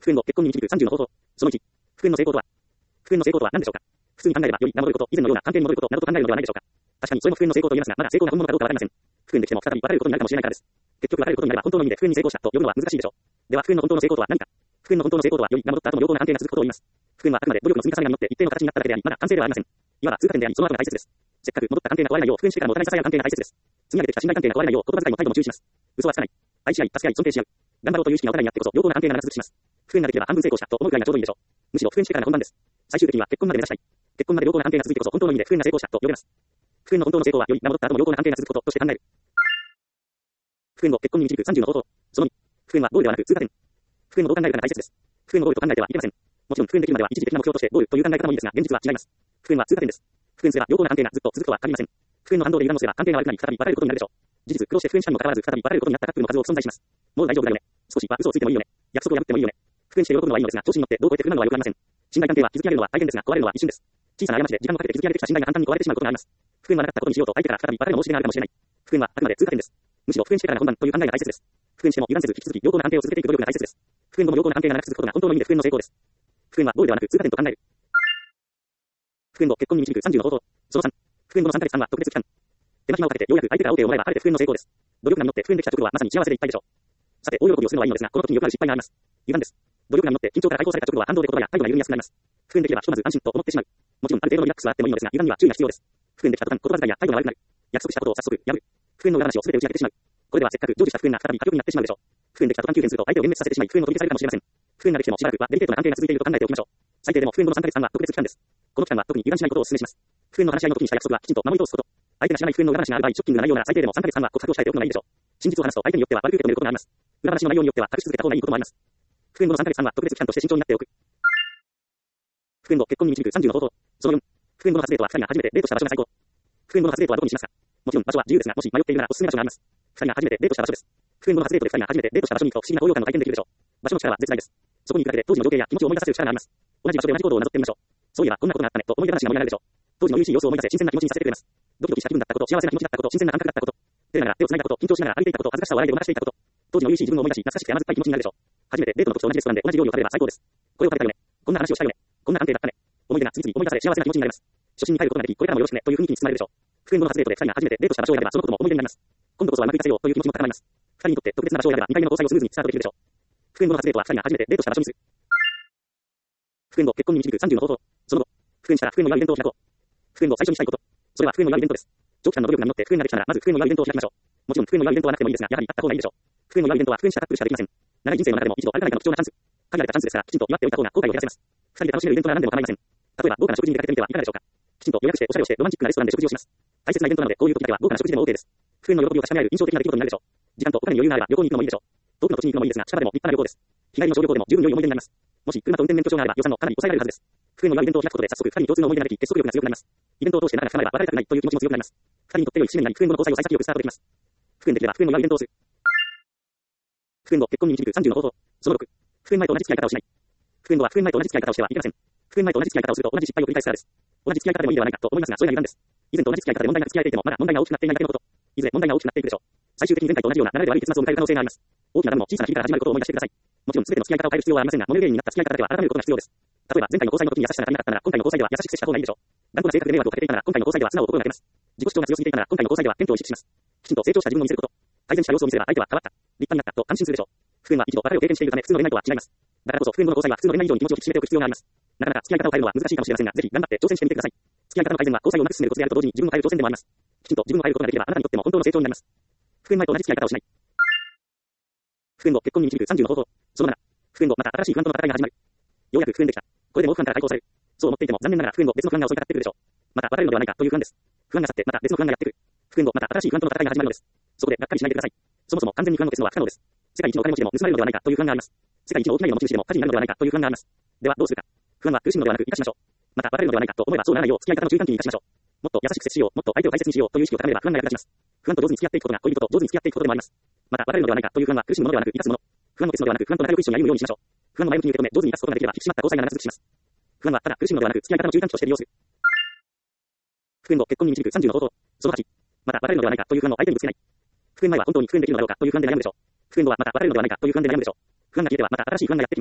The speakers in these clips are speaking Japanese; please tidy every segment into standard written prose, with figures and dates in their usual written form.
復縁後、結婚に導く30の方法。その1。復縁の成功とは。復縁の成功とは何でしょうか。普通に考えれば、より名乗ること、以前のような関係に戻ることなどと考えるのではないでしょうか。確かにそれも復縁の成功と言えますが、まだ成功が本物かどうかわかりません。復縁できても再び別れることになるかもしれないからです。結局別れることになれば本当の意味で復縁に成功したと呼ぶのは難しいでしょう。では復縁の本当の成功とは何か。復縁の本当の成功とは、より名乗った後も良好な関係が続くことを言います。復縁はあくまで努力の積み重ねが実って一定の形になっただけであり、まだ完成ではありません。いわば通過点であり、その後が大切です。せっかく戻った関係が壊れないよう、復縁してからもお互い支え合う関係が大切です。積み上げてきた信頼関係が壊れないよう、言葉遣いも態度も注意します。嘘はつかない。愛し合い、助け合い、尊敬し合う。頑張ろうという意識がお互いにあってこそ、良好な関係が長続きします。復縁ができれば半分成功したと思うくらいがちょうどいいでしょう。むしろ復縁してからが本番です。最終的には結婚まで目指したい。結婚まで良好な関係が続いてこそ本当の意味で復縁が成功したと呼べます。復縁の本当の成功は、より名乗った後も良好な関係が続くこととして考える。復縁後、結婚に導く30の方法。その2。復縁はゴールではなく通過点。復縁をどう考えるかが大切です。復縁をゴールと考えてはいけません。もちろん復縁できるまでは一時的な目標としてゴールという考え方もいいですが、現実は違います。復縁は通過点です。復縁すれば良好な関係がずっと続くとは限りません。復縁の反動で油断をすれば関係が悪くなり再び別れることになるでしょう。事実、苦労して復縁したにもかかわらず再び別れることになったカップルの数多く存在します。もう大丈夫だよね。少しは嘘をついてもいいよね。約束を破ってもいいよね。復縁して喜ぶのはいいのですが、調子に乗ってどうこうやって不満のは良くありません。信頼関係は築き上げるのは大変ですが、壊れるのは一瞬です。小さな過ちで時間をかけて築き上げてきた信頼が簡単に壊れてしまうことがあります。復縁はなかったことにしようと相手から再び別れの申し出があるかもしれない。復縁はあくまで通過点です。むしろ復縁してからが本番という考えが大切です。復縁しても油断せず引き続き良好な関係を続けていく努力が大切です。復縁後も良好な関係が長く続くことが本当の意味で復縁の成功です。復縁はゴールではなく通過点と考える。復縁後、結婚に導く30の方法。その3。復縁後の3ヶ月間は特別期間。手間暇をかけてようやく相手から OK をもらえば晴れて復縁の成功です。努力が実って復縁できた直後はまさに幸せでいっぱいでしょう。さて、大喜びをするのはいいのですが、この時によくある失敗があります。油断です。努力が実って緊張から解放された直後は反動で言葉や態度が緩みやすくなります。復縁できればひとまず安心と思ってしまう。もちろんある程度のリラックスはあってもいいのですが、油断には注意が必要です。復縁できた途端、言葉遣いや態度が悪くなる。約束したことを早速やる。復縁の裏話を全て打ち明けてしまう。これではせっかく成就した復縁が再び破局になってしまうでしょう。復縁できた途端急変すると相手を幻滅させてしまい、復縁を取り消されるかもしれません。復縁ができてもしばらくはデリケートな関係が続いていると考えておきましょう。最低でも復縁後の3ヶ月間は特別期間です。この期間は特に油断しないことをお勧めします。復縁の話し合いの時にした約束はきちんと守り通すこと。相手が知らない復縁の裏話がある場合、ショッキングな内容なら最低でも3ヶ月間は告白を控えておくのがいいでしょう。真実を話すと相手によっては悪く受け止めることがあります。裏話の内容によっては隠し続けた方がいいこともあります。復縁後の3ヶ月間は特別期間として慎重になっておく。復縁後、結婚に導く30の方法。その4。復縁後の初デートは2人が初めてデートした場所が最高。復縁後の初デートはどこにしますか。もちろん場所は自由ですが、もし迷っているならおすすめ場所があります。2人が初めてデートした場所です。復縁後の初デートで2人が初めてデートした場所に行くと不思議な高揚感を体験できるでしょう。場所の力は絶大です。そこに行くだけで当時の情景や気持ちを思い出させる力があります。同じ場所で同じ行動をなぞってみましょう。そういえばこんなことがあったねと思い出話が盛り上がるでしょう。当時の優しい様子を思い出せ新鮮な気持ちにさせてくれます。ドキドキした気分だったこと、幸せな気持ちだったこと、新鮮な感覚だったこと、照れながら手を繋いだこと、緊張しながら歩いていたこと、恥ずかしさを笑いでごまかしていたこと、当時の優しい自分を思い出し懐かしくて甘酸っぱい気持ちになるでしょう。初めてデートの時と同じレストランで同じ料理を食べれば最高です。これを食べたよね。こんな話をしたよね。こんな関係だったね。思い出が次々思い出され幸せな気持ちになります。初心に帰ることができ、これからもよろしくねという雰囲気に包まれるでしょう。復縁後の初デートで2人が初めてデートした場所を選べばそのことも思い出になります。今度こそはうまくいかせようという気持ちも高まります。2人にとって特別な場所を選べば2回目の交際をスムーズにスタートできるでしょう。復縁後の初デートは2人が初めてデートした場所にする。復縁後、結婚に導く30の方法。その後、復縁したら復縁を祝うイベントを開こう。復縁後最初にしたいこと。それは復縁を祝うイベントです。長期間の努力が実って復縁ができたなら、まず復縁を祝うイベントを開きましょう。もちろん復縁を祝うイベントはなくてもいいですが、やはりあった方がいいでしょう。復縁を祝うイベントは復縁したカップルしかできません。長い人生の中でも一度あるかないかの貴重なチャンス。限られたチャンスですから、きちんと祝っておいた方が後悔を減らせます。二人で楽しめるイベントなら何でも構いません。例えば、豪華な食事に出かけてみてはいかがでしょうか。きちんと予約しておしゃれをしてロマンチックなレストランで食事をします。大切なイベントなので、こういう時だけは豪華な食事でも OK です。復縁の喜びを確かめ合える印象的な出来事になるでしょう。時間とお金に余裕があれば旅行に行くのもいいでしょう。遠くの土地に行くのもいいですが、近場でも立派な旅行です。日帰りの小旅行でも十分良い思い出になります。もし車と運転免許証があれば予算もかなり抑えられるはずです。復縁の祝うイベントを開くことで早速二人に共通の思い出ができ、結束力が強くなります。イベントを通して仲が深まれば別れたくないという気持ちも強くなります。二人にとって良い節目になり、復縁後の交際を幸先よくスタートできます。復縁できれば復縁の祝うイベントをする。復縁後、結婚に導く30の方法。その6。復縁前と同じ付き合い方をしない。復縁後は復縁前と同じ付き合い方をしてはいけません。復縁前と同じ付き合い方をすると同じ失敗を繰り返すからです。同じ付き合い方でもいいではないかと思いますが、それが油断です。以前と同じ付き合い方で問題が付き合えていても、まだ問題が大きくなっていないだけのこと。いずれ問題が大きくなっていくでしょう。最終的に前回と同じような流れで悪い結末を迎える可能性があります。大きなダムも小さな日々から始まることを思い出してください。もちろん全ての付き合い方を変える必要はありませんが、モデル原因になった付き合い方では改めることが必要です。例えば前回の交際の時に優しさが足りなかったなら、今回の交際では優しく接した方がいいでしょう。頑固な性格で迷惑をかけていたなら、今回の交際では素直を心がけます。自己主張が強すぎていたなら、今回の交際では謙虚を意識します。きちんと成長した自分を見せること。改善した様子を見せれば相手は変わった、立派になったと安心するでしょう。復縁は一度別れを経験しているため普通の恋愛とは違います。だからこそ復縁後の交際は普通の恋愛以上に気持ちを引き締めておく必要があります。なかなか付き合い方を変えるのは難しいかもしれませんが、ぜひ頑張って挑戦してみてください。付き合い方の改善は交際をうまく進めることであると同時に自分を変える挑戦でもあります。きちんと自分を変えることができればあなたにとっても本当の成長になります。復縁前と同じ付き合い方をしない。復縁後、結婚に導く30の方法。その7。復縁後、また新しい不安との戦いが始まる。ようやく復縁できた。これでもう不安から解放される。そう思っていても残念ながら復縁後別の不安が襲いかかってくるでしょう。また別れるのではないかという不安です。不安が去ってまた別の不安がやってくる。復縁後、また新しい不安との戦いが始まるのです。そこでがっかりしないでください。そもそも完全に不安を消すのは不可能です。世界一のお金持ちでも盗まれるのではないかという不安があります。世界一の大きな家の持ち主でも火事になるのではないかという不安があります。ではどうするか。不安は苦しむのではなく生かしましょう。また別れるのではないかと思えばそうならないよう付き合い方の注意喚起に生かしましょう。もっと優しく接しよう、もっと相手を大切にしようという意識を高めれば不安が役立ちます。不安と上手に付き合っていくことが恋人と上手に付き合っていくことでもあります。また別れるのではないかという不安は苦しむものではなく生かすもの。不安を消すのではなく不安と仲良く一緒に歩むようにしましょう。不安の前向きに受け止め上手に生かすことができれば引き締まった交際が長続きします。不安はただ苦しむのではなく付き合い方の注意喚起として利用する。復縁後、結婚に導く30の方法。その8。また別れるのではないかという不安を相手にぶつけない。復縁前は本当に復縁できるのだろうかという不安で悩むでしょう。復縁後はまた別れるのではないかという不安で悩むでしょう。不安が消えてはまた新しい不安がやってきます。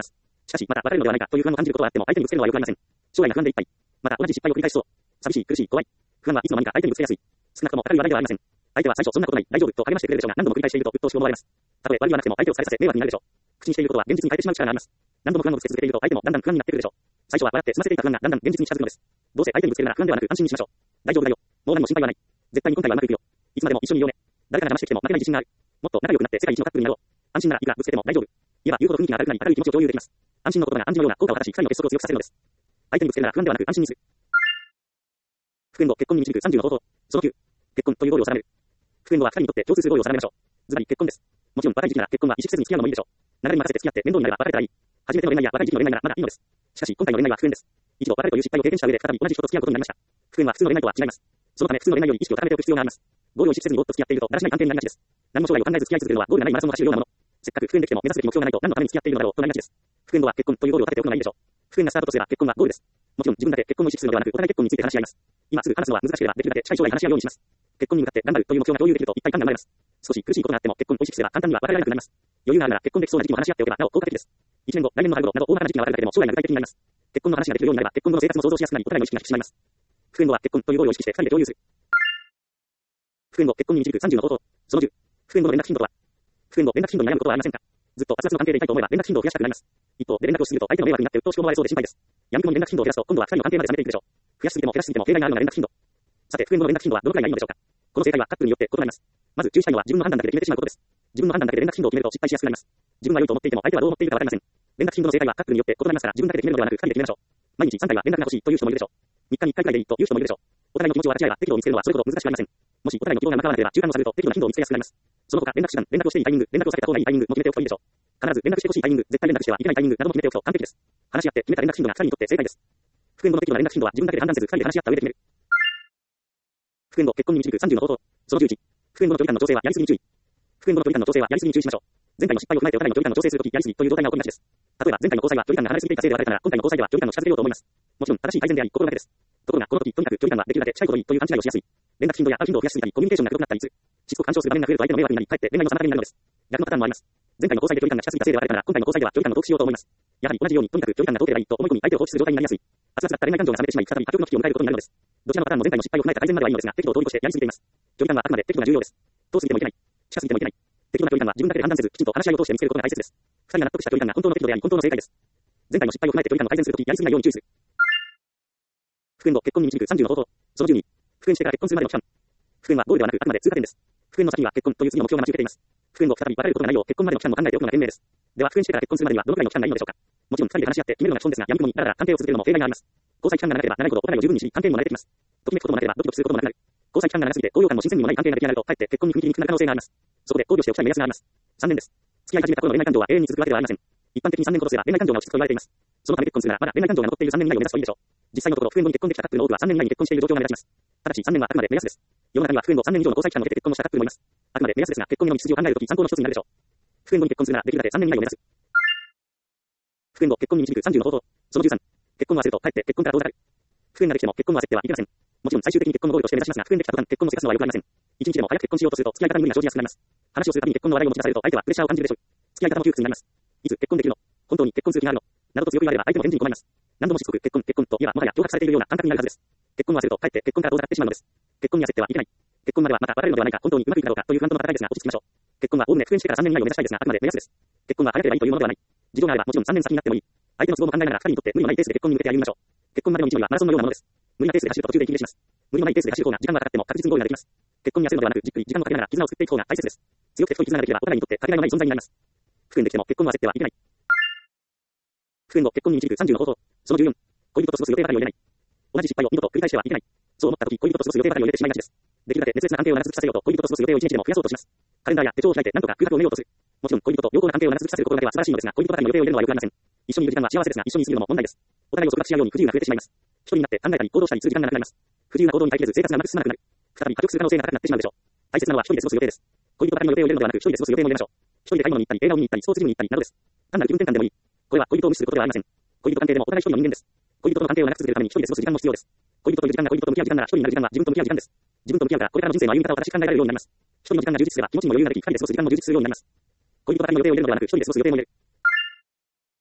しかし、また、別れるのではないかという不安を感じることはあっても、相手にぶつけるのは良くありません。将来が不安でいっぱい。また、同じ失敗を繰り返しそう。寂しい、苦しい、怖い。不安はいつの間にか相手にぶつけやすい。少なくとも明るい話題ではありません。相手は最初そんなことない、大丈夫と励ましてくれるでしょうが、何度も繰り返していると鬱陶しく思われます。たとえ悪意はなくても相手を疲れさせ迷惑になるでしょう。口にしていることは現実に変えてしまう力があります。何度も不安をぶつけ続けていると相手もだんだん不安になってくるでしょう。最初は笑って済ませていた不安がだんだん現実に近づくのです。どうせ相手にぶつけるなら不安ではなく安心にしましょう。大丈夫だよ。もう何も心配はない。絶対に今回はうまくいくよ。いつまでも一緒にいようね。誰かが邪魔してきても負けない自信がある。もっと仲良くなって世界一のカップルになろう。安心ならいくらぶつけても大丈夫。言えば言うほど雰囲気が明るくなり明るい気持ちを共有できます。安心の言葉が暗示のような効果を果たし、二人の結束を強くさせるのです。相手にぶつけるなら不安ではなく安心にする。復縁後、結婚に導く30の方法。その9、結婚というゴールを定める。復縁後は二人にとって共通するゴールを定めましょう。ズバリ結婚です。もちろん若い時期なら結婚は意識せずに付き合うのもいいでしょう。流れに任せて付き合って面倒になれば別れたらいい。初めての恋愛や若い時期の恋愛ならまだいいのです。しかし今回の恋愛は復縁です。一度別れという失敗を経験した上で再び同じ人と付き合うことになりました。復縁は普通の恋愛とは違います。そのため普通の恋愛より意識を高めておく必要があります。ゴールを意識せずにぼっと付き合っているとだらしない関係になりがちです。何も将来を考えず付き合い続けるのはゴールがないマラソンを走るようなもの。せっかく復縁できても目指すべき目標がないと何のために付き合っているのだろうとなりがちです。復縁後は結婚というゴールを立てておくのがいいでしょう。復縁がスタートとすれば結婚はゴールです。もちろん自分だけ結婚を意識するのではなくお互い結婚について話し合います。今すぐ話すのは難しければできるだけ近い将来話し合うようにします。結婚に向かって頑張るという目標が共有できると一体感が生まれます。少し苦しいことがあっても結婚を意識すれば簡単には別れられなくなります。余裕があるなら結婚できそうな時期も話し合っておけばなお効果的です。1年後、来年の春頃など大まかな時期が別れるだけでも将来が具体的になります。結婚の話ができるようになれば結婚後の生活も想像しやすくなりお互いの意識が引き締まります。復縁後は結婚というゴールを意識して二人で共有する。復縁後、結婚に導く30の方法。その10、復縁後の連絡頻度とは。復縁後連絡頻度に悩むことはありませんか。ずっと熱々の関係でいたいと思えば連絡頻度を増やしたくなります。一方で連絡をしすぎると相手の迷惑になって鬱陶しく思われそうで心配です。やみくもに連絡頻度を減らすと今度は二人の関係まで冷めていくでしょう。増やしすぎても減らしすぎても弊害があるのが連絡頻度。さて、復縁後の連絡頻度はどのくらいがいいのでしょうか。この正解はカップルによって異なります。まず注意したいのは自分の判断だけで決めてしまうことです。自分の判断だけで連絡頻度を決めると失敗しやすくなります。自分が良いと思っていても相手はどう思っているかわかりません。連絡頻度の正解はカップルによって異なりますから自分だけで決めるのではなく二人で決めましょう。毎日3回は連絡が欲しいという人もいるでしょう。3日に1回くらいでいいという人もいるでしょう。お互いの気持ちを分かち合えば適度を見つけるのはそれほど難しくありません。もしお互いの希望がまかわなければ中間を探ると適度な頻度を見つけやすくなります。その他連絡手段、連絡をしていいタイミング、連絡を避けた方がいいタイミングも決めておくといいでしょう。必ず連絡してほしいタイミング、絶対連絡してはいけないタイミングなども決めておくと完璧です。話し合って決めた連絡頻度が2人にとって正解です。復縁後の適度な連絡頻度は自分だけで判断せず2人で話し合った上で決める。復縁後、結婚に導く30の方法。その11、復縁後の距離感の調整はやりすぎに注意。復縁後の距離感の調整はやりすぎに注意しましょう。前回の失敗を踏まえてお互いの距離感の調整するときやりすぎという状態が起こりがちです。例えば前回の交際は距離感が離れすぎていたせいで別れたなら今回の交際では距離感を近づけようと思います。もちろん正しい改善であり心がけです。ところがこの時とにかく距離感はできるだけ近いことにという勘違いをしやすい。連絡頻度や会う頻度を増やしすぎたりコミュニケーションがひどくなったりする。しつこく干渉する場面が増えると相手の迷惑になりかえって恋愛の妨げになるのです。逆のパターンもあります。前回の交際で距離感が近すぎたせいで別れたなら今回の交際では距離感を遠くしようと思います。やはり同じようにとにかく距離感が遠ければいいと思い込み相手を放置する状態になりやすい。熱々だった恋愛感情が冷めてしまい再び破局の危機を迎えることになるのです。どちらのパターンも前回の失敗を踏まえた改善まではいいのですが適度を通り越してやりすぎています。距離感はあくまで適度が重要です。遠すぎてもいけない。近すぎてもいけない。適度な距離感は自分だけで判断せずきちんと話し合いを通して見つけることが大切です。二人が納得した距離感が本当の適度であり本当の正解です。前回の失敗を踏まえて距離感を改善するときやりすぎないように注意する。復縁後、結婚に導く30の方法。その12、復縁してから結婚するまでの期間。復縁はゴールではなくあくまで通過点です。復縁の先には結婚という次の目標が待ち受けています。復縁後再び別れることがないよう結婚までの期間も考えておくのが賢明です。では復縁してから結婚するまでにはどのくらいの期間がいいのでしょうか。もちろん二人で話し合って決めるのが基本ですが、やみくもにだらだら関係を続けるのも弊害があります。交際期間が長ければ長いほどお互いを十分に知り関係にも慣れてきます。ときめくこともなければドキドキすることもなくなる。交際期間が長すぎて高揚感も新鮮味もない関係が出来上がるとかえって結婚に踏み切りにくくなる可能性があります。そこで考慮しておきたい目安があります。3年です。付き合い始めた頃の恋愛感情は永遠に続くわけではありません。一般的に3年ほどすれば恋愛感情が落ち着くと言われています。そのため結婚するならまだ恋愛感情が残っている3年以内を目指すといいでしょう。実際のところ復縁後に結婚できたカップルの多くは3年以内に結婚している状況が目立ちます。ただし3年はあくまで目安です。世の中には復縁後3年以上の交際期間を経て結婚をしたカップルもいます。あくまで目安ですが結婚への道筋を考えるとき参考の一つになるでしょう。復縁後に結婚するならできるだけ3年以内を目指す。復縁後、結婚に導く30の方法。その13、結婚を焦るとかえって結婚から遠ざかる。復縁ができても結婚を焦ってはいけません。もちろん最終的に結婚のゴールとして目指しますが、復縁できた途端結婚をせかすのは良くありません。一日でも早く結婚しようとすると付き合い方に無理が生じやすくなります。話をするたびに結婚の話題を持ち出されると相手はプレッシャーを感じるでしょう。付き合い方も窮屈になります。いつ結婚できるの？本当に結婚する気があるの？などと強く言われれば相手も返事に困ります。何度もしつこく結婚と言えばもはや脅迫されているような感覚になるはずです。結婚を焦るとかえって結婚から遠ざかってしまうのです。結婚に焦ってはいけない。結婚まではまた別れるのではないか、本当にうまくいくだろうかという不安との戦いですが落ち着きましょう。結婚はおおむね復縁してから3年以内を目指したいですがあくまで目安です。結婚は早ければいいというものではない。事情があればもちろん3年先になってもいい。相手の都合も考えながら2人にとって無理のないペースで結婚に向けて歩みましょう。結婚までの道のりはマラソンのようなものです。無理なペースで走ると途中で息切れします。無理のないペースで走る方が時間がかかっても確実にゴールができます。結婚に焦るのではなくじっくり時間をかけながら絆を作っていく方が大切です。強くて太い絆ができればお互いにとってかけがえのない存在になります。復縁できても結婚は焦ってはいけない。復縁後、結婚に導く30の方法。その14、恋人と過ごす予定ばかりを入れない。同じ失敗を二度と繰り返してはいけない。そう思った時、恋人と過ごす予定ばかりを入れてしまいがちです。できるだけ熱烈な関係を長続きさせようと恋人と過ごす予定を一日でも増やそうとします。カレンダーや手帳を開いて何とか空白を埋めようとする。もちろん恋人と良好な関係を長続きさせることだけは素晴らしいのですが、恋人ばかりの予定を入れるのは良くありません。一緒にいる時間は幸せですが、一緒に過ぎるのも問題です。お互いを束縛し合うように不自由が増えてしまいます。一人になって考えたり行動したりする時間がなくなります。不自由な行動に耐えきれず生活がうまく進まなくなる。再び破局する可能性が高くなってしまうでしょう。大切なのは一人で過ごす予定です。恋人ばかりの予定を入れるのではなく一人で過ごす予定も入れましょう。一人で買い物に行ったり映画を見に行ったりスポーツジムに行ったりなどです。単なる気分転換でもいい。これは恋人を無視することではありません。恋人関係でもお互い一人の人間です。恋人との関係を長く続けるために一人で過ごす時間も必要です。恋人といる時間が恋人と向き合う時間なら一人になる時間は自分と向き合う時間です。自分と向き合うからこれからの人生の歩み方を正しく考えられるようになります。一人の時間が充実すれば気持ちにも余裕ができ、二人で過ごす時間も充実するようになります。恋人ばかりの予定を入れるのではなく一人で過ごす予定も入れる。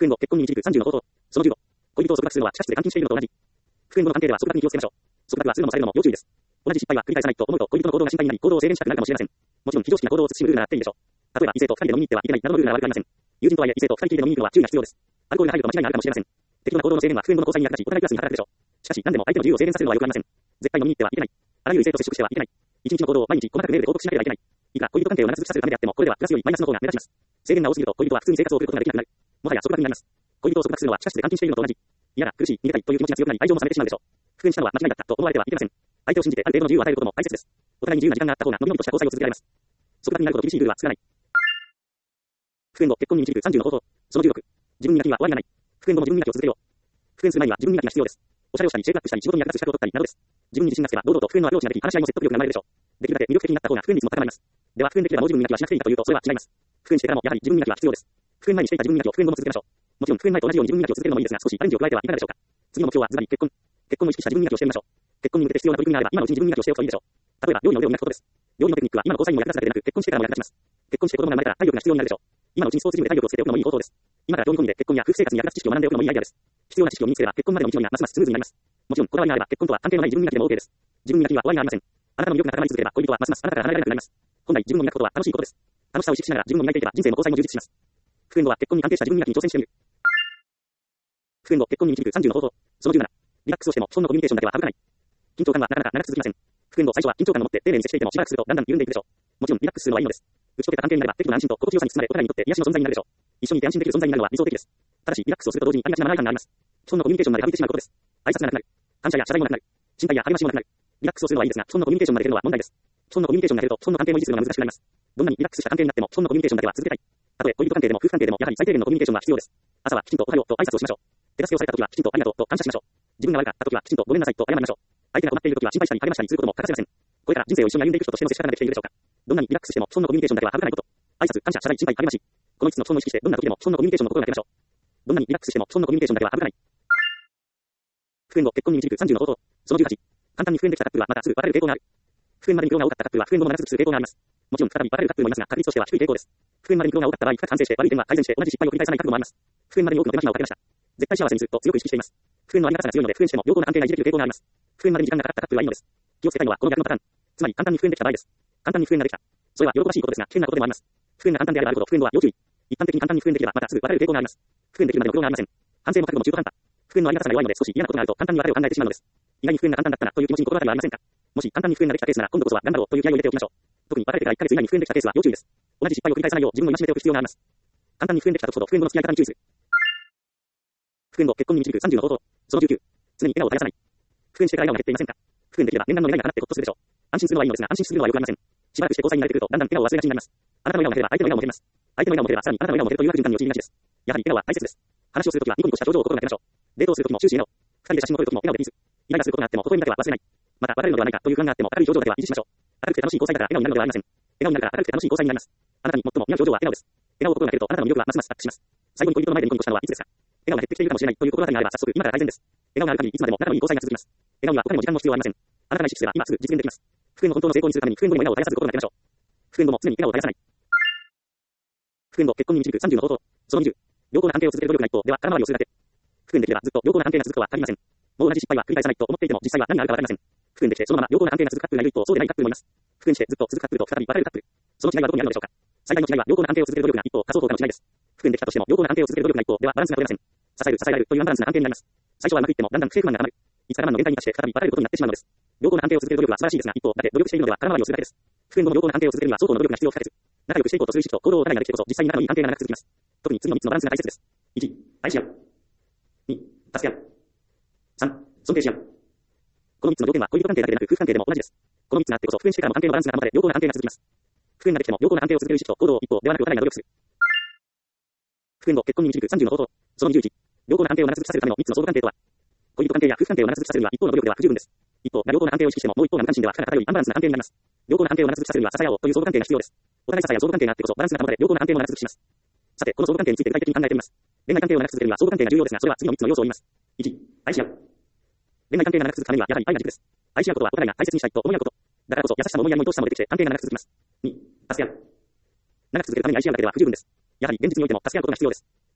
復縁後、結婚に導く30の方法。その15。恋人を束縛するのは地下室で監禁しているのと同じ。復縁後の関係では束縛に気をつけましょう。束縛はするのもされるのも要注意です。同じ失敗は繰り返さないと思うと恋人の行動が心配になり行動を制限したくなるかもしれません。もちろん非常識な行動を慎むルールならあっていいでしょう。例えば異性と2人で飲みに行ってはいけないなどのルールなら悪くありません。友人とはいえ異性と2人きりで飲みに行くのは注意が必要です。アルコールが入ると間違いがあるかもしれません。適度な行動の制限は復縁後の交際に役立ち、お互いプラスに働くでしょう。しかし何でも相手の自由を制限させるのは良くありません。絶対飲みに行ってはいけない。あらゆる異性と接触してはいけない。一日の行動を毎日細かくメールで報告しなければいけない。いくら恋人関係を長続きさせるためであっても、これではプラスよりマイナスの方が目立ちます。制限が多すぎると恋人は普通に生活を送ることができなくなる。もはや束縛になります。恋人を束縛するのは地下室で監禁しているのと同じ。嫌だ、苦しい、逃げたいという気持ちが強くなり愛情も冷めてしまうでしょう。復縁したのは間違いだったと思われてはいけません。相手を信じてある程度の自由を与えることも大切です。お互いに自由な時間があった方がのびのびとした交際を続けられます。束縛になるほど厳しいルールは作らない。復縁後、結婚に導く30の方法。その16。自分磨きには終わりがない。復縁後も自分磨きを続けよう。復縁する前には自分磨きが必要です。おしゃれをしたり、シェイプアップしたり、仕事に役立つ資格を取ったりなどです。自分に自信がつけば、堂々と復縁のアプローチができ、話し合いも説得力が生まれるでしょう。できるだけ魅力的になった方が復縁率も高まります。では、復縁できればもう自分磨きはしなくていいかというと、それは違います。復縁してからもやはり自分磨きは必要です。復縁前にしていた自分磨きを復縁後も続けましょう。もちろん復縁前と同じように自分磨きを続けるのもいいですが、少しアレンジを加えてはいかがでしょうか。次の目標はズバリ結婚。結婚を意識した自分磨きをしてみましょう。結婚に向けて必要な取り組みがあれば、今のうちに自分磨きをしておくといいでしょう。例えば、料理の腕を磨くことです。料理のテクニックは今の交際にも役立つだけでなく、結婚してからも役立ちます。結婚して子供が生まれたら体力が必要になるでしょう。今のうちにスポーツジムで体力をつけておくのもいい方法です。今から興味込みで結婚や夫婦生活に役立つ知識を学んでおくのもいいアイデアです。必要な知識を身につければ結婚までの道のりがますますスムーズになります。もちろんこだわりがあれば結婚とは関係のない自分磨きでも OK です。自分磨きには終わりがありません。あなたの魅力が高まり続ければ恋人はますますあなたから離れられなくなります。本来自分を磨くことは楽しいことです。楽しさを意識しながら自分を磨いていけば人生も交際も充実します。復縁後は結婚に関係した自分磨きに挑戦してみる。復縁後、結婚に導く30の方法。その17。リラックスをしても、本のコミュニケーションだけは省かない。緊張感はなかなか長く続きません。復縁後、最初は緊張感を持って丁寧に接していても、しばらくするとだんだん緩んでいくでしょう。もちろんリラックスするのはいいのです。打ち解けた関係になれば適度な安心と心地よさに包まれ、お互いにとって癒しの存在になるでしょう。一緒にいて安心できる存在になるのは理想的です。ただし、リラックスをすると同時にありがちなマナー違反があります。基本のコミュニケーションまで省いてしまうことです。挨拶がなくなる。感謝や謝罪もなくなる。心配や励ましもなくなる。リラックスをするのはいいですが、基本のコミュニケーションまで減るのは問題です。基本のコミュニケーションが減ると、基本の関係も維持するのが難しくなります。どんなにリラックスした関係になっても、基本のコミュニケーションだけは続けたい。たとえ恋人関係でも夫婦関係でも、やはり最低限のコミュニケーションは必要です。朝はきちんとおはようと挨拶をしましょう。手助けをされたときはきちんとありがとうと感謝しましょう。自分が悪かったときはきちんとごめんなさいと謝りましょう。相手が困っているときは心配したり励ましたりすることも欠かせません。これから人生を一緒に歩んでいく人としての接し方ができているでしょうか。どんなにリラックスしても基本のコミュニケーションだけは省かないこと。挨拶、感謝、謝罪、心配、励まし。この5つの基本を意識してどんな時でも基本のコミュニケーションの心がけましょう。どんなにリラックスしても基本のコミュニケーションだけは省かない。復縁後、結婚に導く30の方法。その18。簡単に復縁できたカップルはまたすぐ別れる傾向がある。復縁までに苦労が多かったカップルは復縁後も長続きする傾向があります。もちろん再び別れるカップルもいますが、確率としては低い傾向です。復縁までに苦労が多かった場合、深く反省して悪い点は改善して同じ失敗を繰り返さない覚悟もあります。復縁までに多くの手間暇をかけました。絶対幸せにすると強く意識しています。復縁のありがたさが強いので復縁しても良好な関係が維持できる傾向があります。復縁までに時間がかかったカップルはいいのです。気をつけたいのはこの逆のパターン。つまり簡単に復縁できた場合です。簡単に復縁ができた。それは喜ばしいことですが、危険なことでもあります。復縁が簡単であればあるほど復縁後は要注意。一般的に簡単に復縁できればまたすぐ別れる傾向があります。復縁できるまでの苦労がありません。反省も覚悟も中途半端。復縁のありがたさが弱いので少し嫌なことがあると簡単に別れを考えてしまうのです。意外に復縁が簡単だったなという気持ちに心当たりはありませんか。もし簡単に復縁ができたケースなら今度こそは頑張ろうという気合を入れておきましょう。特に別れてから1ヶ月以内に復縁できたケースは要注意です。同じ失敗を繰り返さないよう自分を戒めておく必要があります。簡単に復縁できた時ほど復縁後の付き合い方に注意する。復縁後、結婚に導く30の方法。その19。常に笑顔を絶やさない。復縁してから笑顔が減っていませんか。復縁できれば念願の願いが叶ってほっとするでしょう。安心するのはいいのですが、安心しすぎるのは良くありません。しばらくして交際に慣れてくると、だんだん笑顔を忘れがちになります。あなたの笑顔が減れば相手の笑顔も減ります。相手の笑顔も減ればさらにあなたの笑顔も減るという悪循環に陥りがちです。やはり笑顔は大切です。話をするときはニコニコした表情を心がけましょう。デートをするときも終始笑顔。二人で写真を撮るときも笑顔でピース。イライラすることがあっても微笑みだけは忘れない。また別れるのではないかという不安があっても明るい表情だけは維持しましょう。明るくて楽しい交際だから笑顔になるのではありません。笑顔になるから明るくて楽しい交際になります。あなたに最も似合う表情は笑顔です。笑顔を心がけるとあなたの魅力はますますアップします。最後に恋人の前でニコニコしたのはいつですか。笑顔が減ってきているかもしれないという心当たりがあれば早速今から改善です。笑顔がある限りいつまでも仲のいい交際が続きます。笑顔には他にも時間も必要はありません。あなたが意識すれば今すぐ実現できます。復縁の本当の成功にするために復縁後にも笑顔を絶やさず心がけましょう。復縁後も常に笑顔を絶やさない。復縁後、結婚に導く30の方法。その20。良好な関係を続ける努力が一方では空回りをするだけ。復縁できればずっと良好な関係が続くとは限りません。もう同じ失敗は繰り返さないと思っていても実際は何があるかわかりません。復縁できてそのまま良好な関係が続くカップルがいる一方、そうでないカップルもいます。復縁してずっと続くカップルと再び別れるカップル。その違いはどこにあるのでしょうか。最大の違いは良好な関係を続ける努力が一方、多層効果の違いです。復縁できたとしても良好な関係を続ける努力が一方ではバランスが取れません。支える、支えられるというアンバランスな関係になります。最初はうまくいってもだんだん不正不満が溜まる。いつか我慢の限界に達して再び別れることになってしまうのです。良好な関係を続ける努力は素晴らしいですが、一方だけ努力しているのでは空回りをするだけです。復縁後も良好な関係を続けるには相当の努力が必要不可欠。仲良くしていこうとする意識と行動をお互いができてこそ実際に仲のいい関係が長く続きます。特に次の3つのバランスが大切です。1、愛し合う。2、助け合う。3、尊敬し合う。この3つの条件は恋人関係だけでなく夫婦関係でも同じです。この3つがあってこそ復縁してからも関係のバランスが保たれ良好な関係が続きます。復縁ができても良好な関係を続ける意識と行動を一方ではなくお互いが努力する。復縁後、結婚に導く30の方法。その21。良好な関係を長続きさせるための3つの相互関係とは。恋人関係や夫婦関係を長続きさせるには一方の努力では不十分です。一方が良好な関係を意識してももう一方が無関心では負荷が偏りアンバランスな関係になります。良好な関係を長続きさせるには支え合おうという相互関係が必要です。お互い支え合う相互関係があってこそバランスが保たれ良好な関係も長続きします。さて、この相互関係について具体的に考えてみます。恋愛関係を長く続けるには相互関係が重要ですが、それは次の3つの要素を言います。1、愛し合う。恋愛関係が長く続くためにはやはり愛が軸です。愛し合うことはお互いが大切にしたいと思い合うこと。だからこそ優しさも思いやりも愛しさも出てきて関係が長く続きます。2、助け合う。長く続けるために愛し合うだけでは不十分です。やはり現実においても助け合うことが必要です。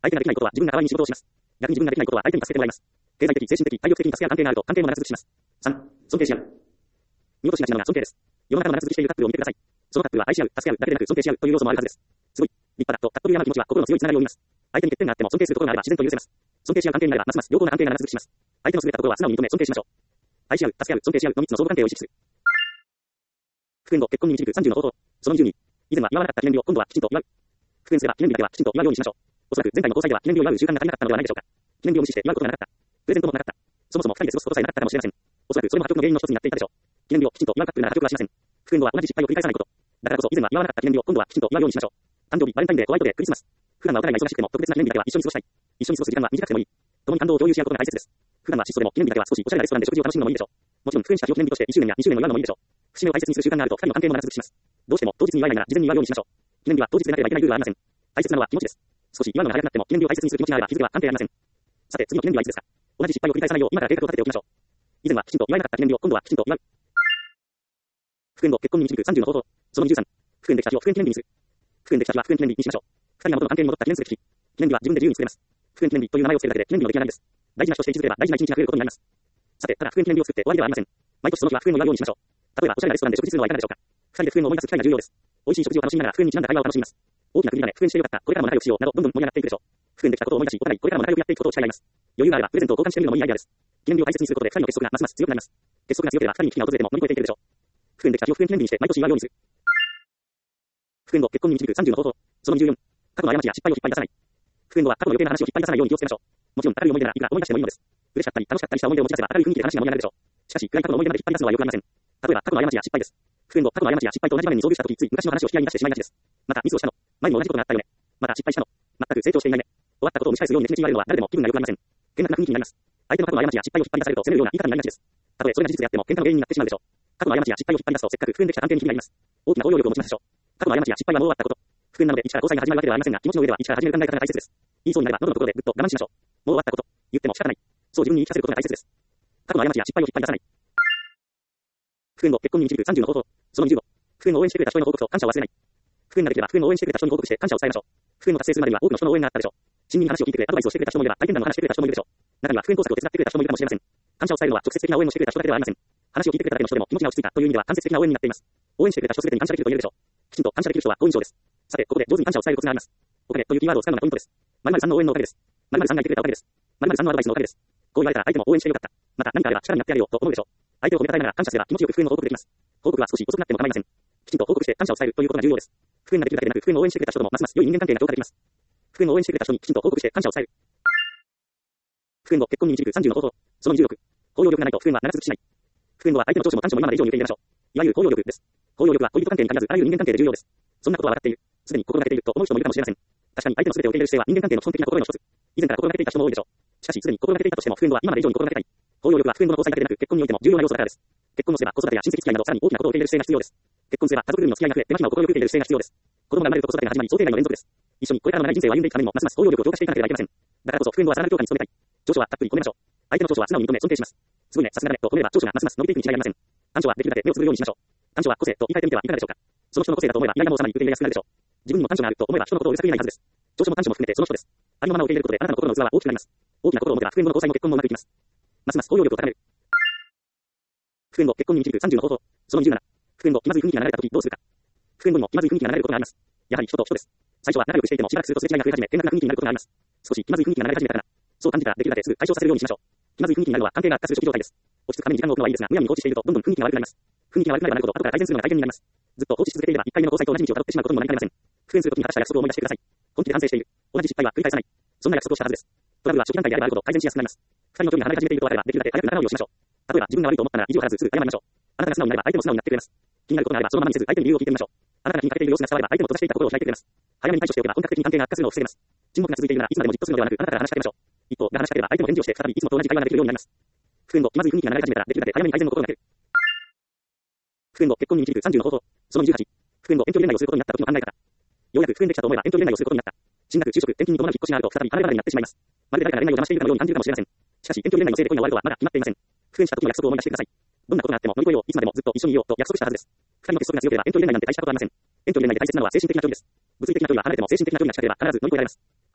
相手ができないことは自分が代わりに仕事をします。逆に自分ができないことは相手に助けてもらいます。経済的、精神的、体力的に助け合う関係があると関係も長続きします。3、尊敬し合う。見落としがちなのが尊敬です。世の中の長続きしているカップルを見てください。そのカップルは愛し合う、助け合うだけでなく尊敬し合うという要素もあるはずです。すごい、立派だとかっこより気持ちは心の強いつながりを生みます。相手に欠点があっても尊敬することがあれば自然と許せます。尊敬し合う関係になればますます良好な関係が長続きします。相手の優れたところは素直に認め尊敬しましょう。愛し合う、助け合う、尊敬し合うの3つの相互関係を意識する。復縁後、結婚に導く30の方法。その20に、以前は祝わなかった記念日を今度はきちんと祝う。復縁すれば記念日だけはきちんと祝うようにしましょう。おそらく前回の交際では記念日を祝う習慣が足りなかったのではないでしょうか。記念日を無視して祝うことがなかった。プレゼントもなかった。そもそも二人で過ごすことさえなかったかもしれません。おそらくそれも破局の原因の一つになっていたでしょう。記念日をきちんと祝うカップルなら破局はしません。復縁後は同じ失敗を繰り返さないこと。だからこそ以前は祝わなかった記念日を今度はきちんと祝うようにしましょう。誕生日、バレンタインデー、ホワイトデー、クリスマス。普段はお互いが忙しくても特別な記念日だけは一緒に過ごしたい。一緒に過ごす時間は短くてもいい。共に感動を共有し合うことが大切です。普段は質素でも記念日だけは少しおしゃれなレストランで食事を楽しむのもいいでしょう。もちろん復縁した日を記念日として1周年や2周年を祝うのもいいでしょう。節目を大切にする習慣があると二人の関係も長続きします。どうしても当日に祝えないなら事前に祝うようにしましょう。記念日は当日でなければいけないルールはありません。大切なのは気持ちです。少し祝うのが早くなっても記念日を大切にする気持ちがあれば日付は関係ありません。さて次の記念日はいつですか。同じ失敗を繰り返さないよう今から計画を立てておきましょう。以前はきちんと祝えなかった記念日を今度はきちんと祝う。復縁後結婚に導く30の方法。その23。復縁できた日を復縁記念日にする。復縁できた日は復縁記念日にしましょう。二人が元の関係に戻った記念すべき日。記念日は自分で自由に作れます。復縁記念日という名前を付けるだけで記念日の出来上がりです。大事な日として位置づければ大事な一日が増えることになります。さて、ただ復縁記念日を作って終わりではありません。毎年その日は復縁を祝うようにしましょう。例えばおしゃれなレストランで食事するのはいかがでしょうか。二人で復縁を思い出す機会が重要です。美味しい食事を楽しみながら復縁にちなんだ会話を楽しみます。大きな区切りだね、復縁してよかった、これからも仲良くしようなどどんどん盛り上がっていくでしょう。復縁できたことを思い出し、お互いこれからも仲良くやっていくことを誓い合います。余裕があればプレゼントを交換してみるのもいいアイデアです。記念日を大切にすることで二人の結束がますます強くなります。結束が強ければ二人に危機が訪れても乗り越えていけるでしょう。復縁できた日を復縁記念日にして毎年祝うようにする。復縁後結婚に導く30の方法。その24。過去の過ちや失敗を引っ張り出さない。復縁後は過去の余計な話を引っ張り出さないように気をつけましょう。もちろん明るい思い出ならいくら思い出してもいいのです。嬉しかったり楽しかったりした思い出を持ち出せば明るい雰囲気で話が盛り上がるでしょう。しかし暗い過去の思い出まで引っ張り出すのは良くありません。例えば過去の過ちや失敗です。復縁後過去の過ちや失敗と同じ場面に遭遇した時つい昔の話を引き合いに出してしまいがちです。またミスをしたの。前にも同じことがあったよね。また失敗したの。全く成長していないね。終わったことを蒸し返すように一日言われるのは誰でも気分が良くありません。険悪な雰囲気になります。相手の過去の過ちや失敗を引っ張り出されると責めるような言い方になりがちです。たとえそれが事実であっても喧嘩の原因になってしまうでしょう。過去の過ちや失敗を引っ張り出すとせっかく復縁できた関係に気になります。大きな包容力を持ちましょう。過去の過ちや失敗はもう終わったこと。復縁なので一から交際が始まるわけではありませんが気持ちの上では一から始める考え方が大切です。言いそうになれば喉のところでぐっと我慢しましょう。もう終わったこと。言っても仕方ない。そう自分に言い聞かせることが大切です。過去の過ちや失敗を引っ張り出さない。復縁後結婚に導く30の方法。その25。復縁を応援してくれた人への報告と感謝を忘れない。復縁ができれば復縁を応援してくれた人に報告して感謝を伝えましょう。復縁を達成するまでには多くの人の応援があったでしょう。親身に話を聞いてくれアドバイスをしてくれた人もいれば体験談の話してくれた人もいるでしょう。中には復縁工作を手伝ってくれた人もいるかもしれません。感謝を伝えるのは直接的な応援をしてくれた人だけではありません。話を聞いてくれただけの人でも気持ちが落ち着いたという意味では間接的な応援になっています。応援してくれた人すべてに感謝できると言えるでしょう。きちんと感謝できる人は好印象です。さて、ここで上手に感謝を伝えるコツがあります。おかげというキーワードを使うのがポイントです。〇〇さんの応援のおかげです。〇〇さんがいてくれたおかげです。〇〇さんのアドバイスのおかげです。こう言われたら相手も応援してよかった。また何かあれば力になってやれよと思うでしょう。相手を褒めたたえながら感謝すれば気持ちよく復縁の報告できます。報告は少し遅くなっても構いません。きちんと報告して感謝を伝えるということが重要です。復縁ができるだけでなく復縁を応援してくれた人ともますます良い人間関係が強化できます。復縁を応援してくれた人にきちんと報告して感謝を伝える。復縁後結婚に導く30の方法。その26。包容力がないと復縁は長続きしない。復縁後は相手の長所も短所も今まで以上に受け入れましょう。いわゆる包容力です。包容力は恋人関係に限らずあらゆる人間関係で重要です。そんなことは分かっている。すでに心がけていると思う人もいるかもしれません。確かに相手の全てを受け入れる姿勢は人間関係の基本的な心の一つ。以前から心がけていた人も多いでしょう。しかしすでに心がけていたとしても復縁後は今まで以上に心がけたい。包容力は復縁後の交際だけでなく結婚においても重要な要素だからです。結婚をすれば子育てや親戚付き合いなどさらに大きなことを受け入れる姿勢が必要です。結婚すれば家族ぐるみの付き合いが増え手間暇を心よく受け入れる姿勢が必要です。子供が生まれると子育てが始まり想定外の連続です。一緒にこれからの長い人生を歩んでいくためにもますます包容力を強化していかなければいけません。だからこそ復縁後はさらなる強化に努めたい。長所はたっぷり込めましょう。相手の長所は素直に認め尊敬します。すごいね、さすがだねと褒めれば長所がますます伸びていくに違いありません。短所はできるだけ目をつぶるようにしましょう。短所は個性と言い換えてみてはいかがでしょうか。その人の個性だと思えば意外なものをさらに受け入れやすくなるでしょう。自分にも短所があると思えば人のことをうるさく言えないはずです。長所も短所も含めてその人です。ありのままを受け入れることであなたの心の器は大きくなります。大きな心を持てば復縁後の交際も結婚もうまくいきます。ますます包容力を高める。復縁後結婚に導く30の方法。その27。復縁後気まずい雰囲気が流れた時どうするか。復縁後にも気まずい雰囲気が流れることがあります。やはり人と人です。最初は仲良くしていてもしばらくするとすれ違いが増え始め険悪な雰囲気になることがあります。少し気まずい雰囲気が流れ始めたかな。そう感じたらできるだけすぐ解消させるようにしましょう。気まずい雰囲気になるのは関係が悪化する初期状態です。落ち着くために時間を置くのはいいですが、むやみに放置しているとどんどん雰囲気が悪くなります。雰囲気が悪くなればなるほど後から改善するのが大変になります。ずっと放置し続けていれば1回目の交際と同じ道をたどってしまうことにもなりかねません。復縁するときに果たした約束を思い出してください。本気で反省している。同じ失敗は繰り返さない。そんな約束をしたはずです。トラブルは初期段階であればあるほど改善しやすくなります。二人の距離が離れ始めているとあればできるだけ早く仲直りをしましょう。例えば自分が悪いと思ったら意地を張らずすぐ謝りましょう。あなたが素直になれば相手も素直になってくれます。気になることがあればそのままにせず相手に理由を聞いてみましょう。あなたが気にかけている様子が伝われば相手も閉ざしていた心を開いてくれます。早めに対処しておけば本格的に関係が悪化するのを防げます。沈黙が続いているならいつまでもじっとするのではなくあなたから話しかけましょう。一方が話しかければ相手も返事をして再びいつもと同じ会話ができるようになります。復縁後気まずい雰囲気が流れ始めたらできるだけ早めに改善の心がける。復縁後結婚に導く30の方法。その28。復縁後遠距離恋愛をすることになった時の考え方。ようやく復縁できたと思えば遠距離恋愛をすることになった。進学、就職、転勤に伴う引っ越しがあると再び離れ離れになってしまいます。まるで誰かが恋愛を邪魔しているかのように感じるかもしれません。しかし遠距離恋愛のせいで恋が終わるとはまだ決まっていません。復縁した時の約束を思い出してください。どんなことがあっても乗り越えよう、いつまでもずっと一緒にいようと約束したはずです。二人の結束が強ければ遠距離恋愛なんて大したことはありません。遠距離恋愛で大切なのは精神的な距離です。物理的な距離は離れても精神的な距離が近ければ必ず乗り越えられます。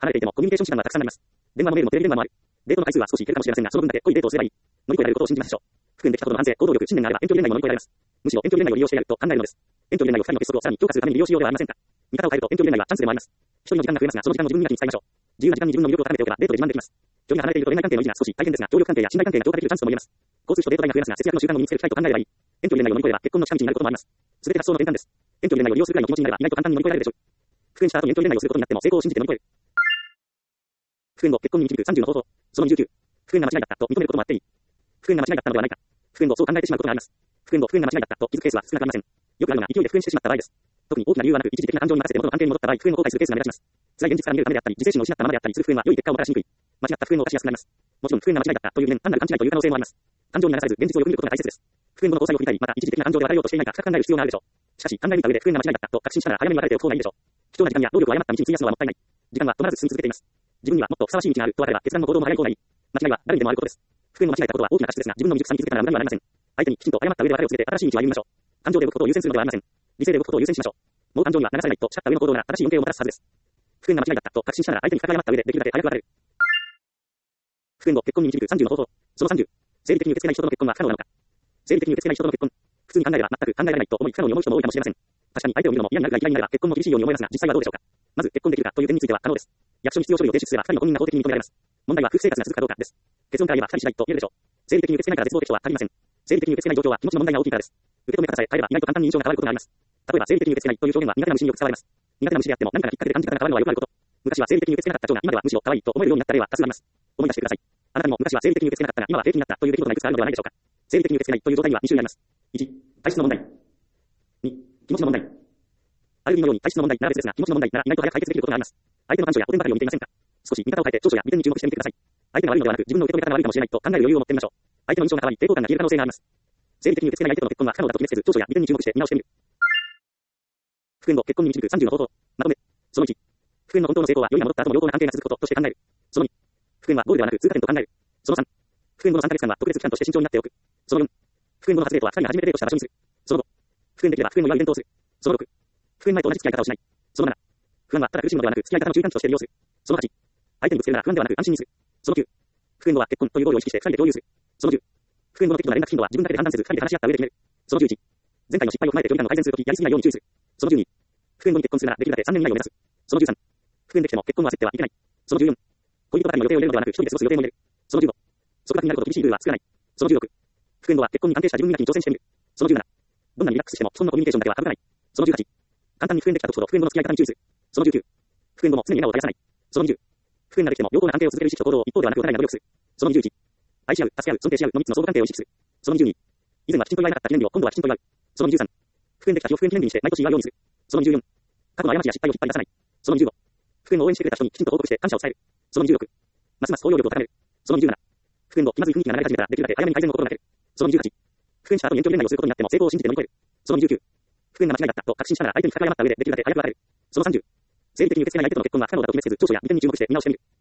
離れていてもコミュニケーション手段はたくさんあります。電話もメールもテレビ電話もある。デートの回数は少し減るかもしれませんが、その分だけ濃いデートをすればいい。乗り越えられることを信じましょう。含んできたことの反省、行動力、信念があれば遠距離恋愛も乗り越えられます。むしろ遠距離恋愛を利用してやると考えるのです。遠距離恋愛を2人の結束をさらに強化するために利用しようではありませんか。見方を変えると遠距離恋愛はチャンスでもあります。一人の時間が増えますが、その時間を自分磨きに使いましょう。自由な時間に自分の魅力を高めておけばデートで自慢できます。距離が離れていると恋愛関係の維持が少し大変ですが、協力関係や信頼関係が強化できるチャンスとも言えます。交通費とデート代が増えますが、節約の習慣を身につける機会と考えればいい。遠距離恋愛を乗り越えれば結婚の近道になることもあります。すべて発想の転換です。遠距離恋愛を利用するくらいの気持ちになれば意外と簡単に乗り越えられるでしょう。復縁した後に遠距離恋愛をすることになっても成功を信じて乗り越える。復縁後、結婚に導く30の方法。その29。復縁が間違いだったと認めることもあっていい。復縁が間違いだったのではないか。復縁後、そう考えてしまうことがあります。復縁後、復縁が間違いだったと気づくケースは少なくありません。よくあるのが勢いで復縁してしまった場合です。特に大きな理由はなく、一時的な感情に任せて元の関係に戻った場合、復縁を後悔するケースが目立ちます。辛い現実から見るためであったり、自制心を失ったままであったりする復縁は良い結果をもたらしにくい。間違った復縁を犯しやすくなります。もちろん復縁が間違いだったという理念、単なる勘違いという可能性もあります。感情に流されず、現実をよく見ることが大切です。復縁後の交際を振りたい、また一時的な感情で別れようとしていないか深く考える必要があるでしょう。しかし、考え抜いた上で復縁が間違いだったと確信したら早めに別れておく方がいいでしょう。貴重な時間や労力を誤った道に費やすのはもったいない。時間は止まらず進み続けています。自分にはもっとふさわしい道があると分かれば決断も行動も早い方がいい。間違いは誰にでもあることです。復縁の間違えたことは大きな過失ですが、自分の未熟さに気づけたら無駄にはなりません。相手にきちんと謝った上で別れを告げて新しい道を歩みましょう。感情で動くことを優先するのではありません。理性で動くことを優先しましょう。もう感情には流されないと誓った上の行動なら正しい恩恵をもたらすはずです。復縁が間違いだったと確信したなら相手に深く謝った上でできるだけ早く別れる。復縁後、結婚に導く30の方法。その30。生理的に受け付けない人との結婚は不可能なのか。生理的に受け付けない人との結婚。普通に考えれば全く考えられないと思い不可能に思う人も多いかもしれません。確かに相手を見るのも嫌になるが嫌いになれば結婚も厳しいように思えますが、実際はどうでしょうか。まず結婚できるかという点については可能です。役所に必要書類を提出すれば2人の婚姻が法的に認められます。問題は夫婦生活が続くかどうかです。結論から言えば2人次第と言えるでしょう。生理的に受け付けないから絶望的とは限りません。生理的に受け付けない状況は気持ちの問題が大きいからです。受け止め方さえ変えれば意外と簡単に印象が変わることがあります。例えば生理的に受け付けないという表現は苦手な虫によく使われます。苦手な虫であっても何かのきっかけで感じ方が変わるのはよくあること。昔は生理的に受け付けなかった蝶が今ではむしろ可愛いと思えるようになった例は多数あります。思い出してください。あなたにも昔は生理的に受け付けなかったが今は平気になったという出来事がいくつかあるのではないでしょうか。生理的に受け付けないという状態には2種類あります。1、体質の問題。2、気持ちの問題。アルビのように体質の問題なら別ですが、気持ちの問題なら意外と早く解決できることがあります。相手の感情やおてんばかりを見ていませんか。少し見方を変えて長所や美点に注目してみてください。相手が悪いのではなく自分の受け止め方が悪いかもしれないと考える余裕を持ってみましょう。相手の印象が変わり抵抗感が消える可能性があります。生理的に受け付けない相手との結婚は不可能だと決めつけず長所や美点に注目して見直してみる。復縁後結婚に導く30の方法。まとめ。その1。復縁の本当の成功は世に戻った後も良好な関係が続くこととして考える。その2。復縁はゴールではなく通過点と考える。その3。復縁後の3ヶ月間は特別期間として慎重になっておく。その4。復縁後の初デートは2人が初めてデートした場所にする。その5。復縁できれば復縁を祝うイベントをする。その6。復縁前と同じ付き合い方をしない。その7。不安はただ苦しむのではなく付き合い方の中間値として利用する。その8。相手にぶつけるなら不安ではなく安心にする。その9。復縁後は結婚というゴールを意識して2人で共有する。その10。復縁後の適度な連絡頻度は自分だけで判断せず2人で話し合った上で決める。その11。前回の失敗を踏まえて距離感を改善するときやりすぎないように注意する。その12。復縁後に結婚するならできるだけ3年以内を目指す。その13。復縁できても結婚は焦ってはいけない。その14。恋人ばかりの予定を入れるのではなく一人で過ごす予定も入れる。その15。束縛になるほど厳しいルールは作らない。その16。復縁後は結婚に関係した自分磨きに挑戦してみる。その17。どんなにリラックスしても既存のコミュニケーションだけは省かない。その18。簡単に復縁できた時ほど復縁後の付き合い方に注意する。その19。復縁後も常に笑顔を絶やさない。その20。復縁ができても良好な関係を続ける意識と行動を一方ではなくお互いが努力する。その21。愛し合う、助け合う、尊敬し合うの3つの相互関係を意識する。その22。以前はきちんと祝えなかった記念日を今度はきちんと祝う。その23。復縁できた日を復縁記念日にして毎年祝うようにする。その24。過去の過ちや失敗を引っ張り出さない。その25。復縁を応援してくれた人にきちんと報告して感謝を伝える。その26。ますます包容力を高める。その27。復縁後気まずい雰囲気が流れ始めたらできるだけ早めに改善の心がける。その28。復縁した後に遠距離恋愛をすることになっても成功を信じて乗り越える。その29。復縁が間違いだったと確信したなら相手に深く謝った上でできるだけ早く別れる。その30。生理的に受け付けない相手との結婚は不可能だと決めつけず長所や美点に注目して見直してみる。